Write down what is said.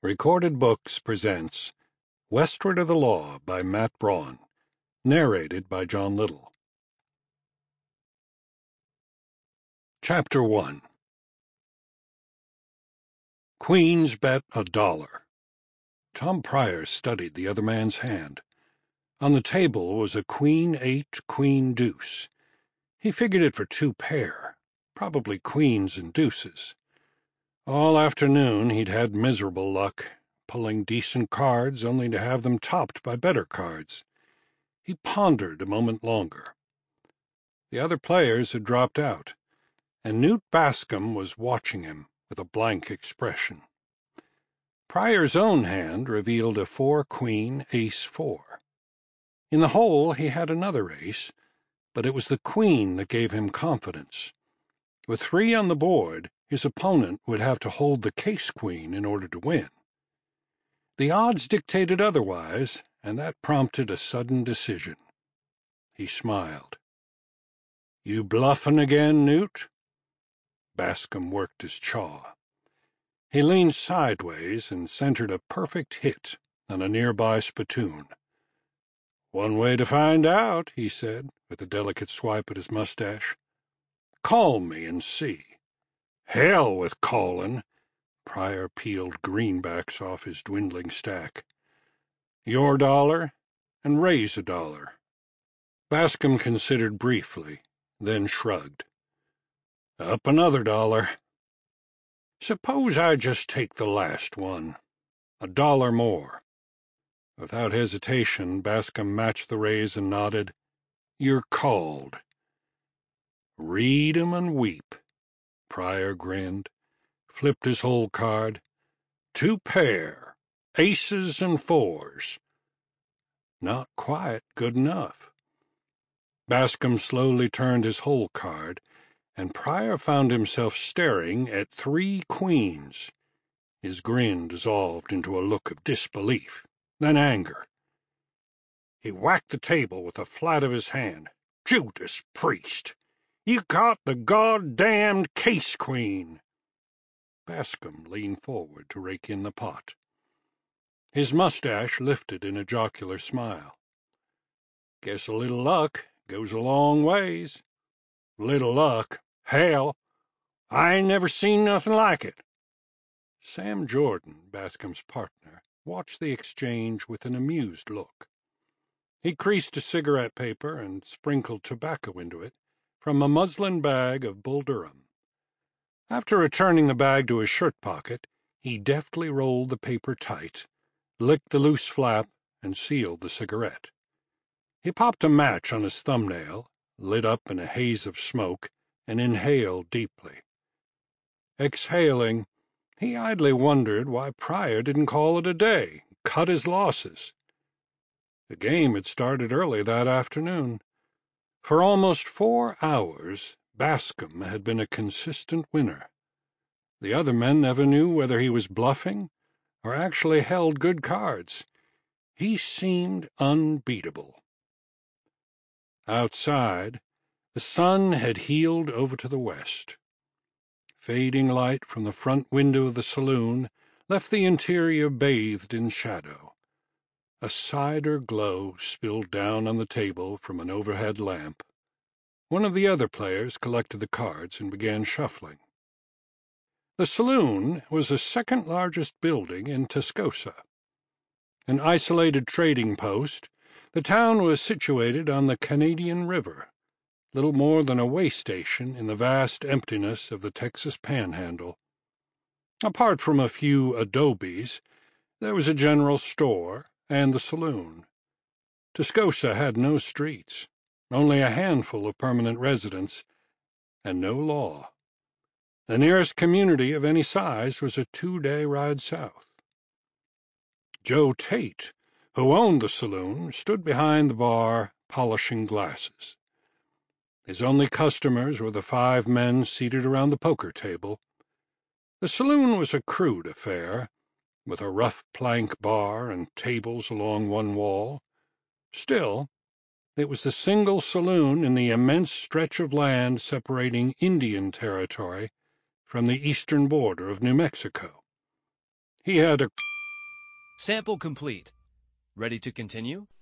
Recorded Books presents Westward of the Law by Matt Braun, narrated by John Little. Chapter 1. Queens bet $1. Tom Pryor studied the other man's hand. On the table was a queen-8, queen-deuce. He figured it for 2 pair, probably queens and deuces. All afternoon he'd had miserable luck, pulling decent cards only to have them topped by better cards. He pondered a moment longer. The other players had dropped out, and Newt Bascom was watching him with a blank expression. Pryor's own hand revealed a 4-queen, ace-4. In the hole he had another ace, but it was the queen that gave him confidence. With 3 on the board, his opponent would have to hold the case-queen in order to win. The odds dictated otherwise, and that prompted a sudden decision. He smiled. "You bluffin' again, Newt?" Bascom worked his jaw. He leaned sideways and centered a perfect hit on a nearby spittoon. "One way to find out," he said, with a delicate swipe at his mustache. "Call me and see." "Hell with callin'." Pryor peeled greenbacks off his dwindling stack. "Your $1, and raise $1. Bascom considered briefly, then shrugged. "Up another $1. "Suppose I just take the last one. $1 more." Without hesitation, Bascom matched the raise and nodded. "You're called." "Read 'em and weep." Pryor grinned, flipped his hole card. 2 pair, aces and 4s. Not quite good enough. Bascom slowly turned his hole card, and Pryor found himself staring at 3 queens. His grin dissolved into a look of disbelief, then anger. He whacked the table with the flat of his hand. "Judas Priest! You caught the goddamned case-queen!" Bascom leaned forward to rake in the pot. His mustache lifted in a jocular smile. "Guess a little luck goes a long ways." "Little luck? Hell! I ain't never seen nothing like it." Sam Jordan, Bascom's partner, watched the exchange with an amused look. He creased a cigarette paper and sprinkled tobacco into it from a muslin bag of Bull Durham. After returning the bag to his shirt pocket, he deftly rolled the paper tight, licked the loose flap, and sealed the cigarette. He popped a match on his thumbnail, lit up in a haze of smoke, and inhaled deeply. Exhaling, he idly wondered why Pryor didn't call it a day, cut his losses. The game had started early that afternoon. For almost 4 hours, Bascom had been a consistent winner. The other men never knew whether he was bluffing or actually held good cards. He seemed unbeatable. Outside, the sun had heeled over to the west. Fading light from the front window of the saloon left the interior bathed in shadow. A cider glow spilled down on the table from an overhead lamp. One of the other players collected the cards and began shuffling. The saloon was the second-largest building in Tascosa. An isolated trading post, the town was situated on the Canadian River, little more than a way station in the vast emptiness of the Texas Panhandle. Apart from a few adobes, there was a general store and the saloon. Tascosa had no streets, only a handful of permanent residents, and no law. The nearest community of any size was a 2-day ride south. Joe Tate, who owned the saloon, stood behind the bar, polishing glasses. His only customers were the 5 men seated around the poker table. The saloon was a crude affair, with a rough plank bar and tables along one wall. Still, it was the single saloon in the immense stretch of land separating Indian Territory from the eastern border of New Mexico. He had a Sample complete. Ready to continue?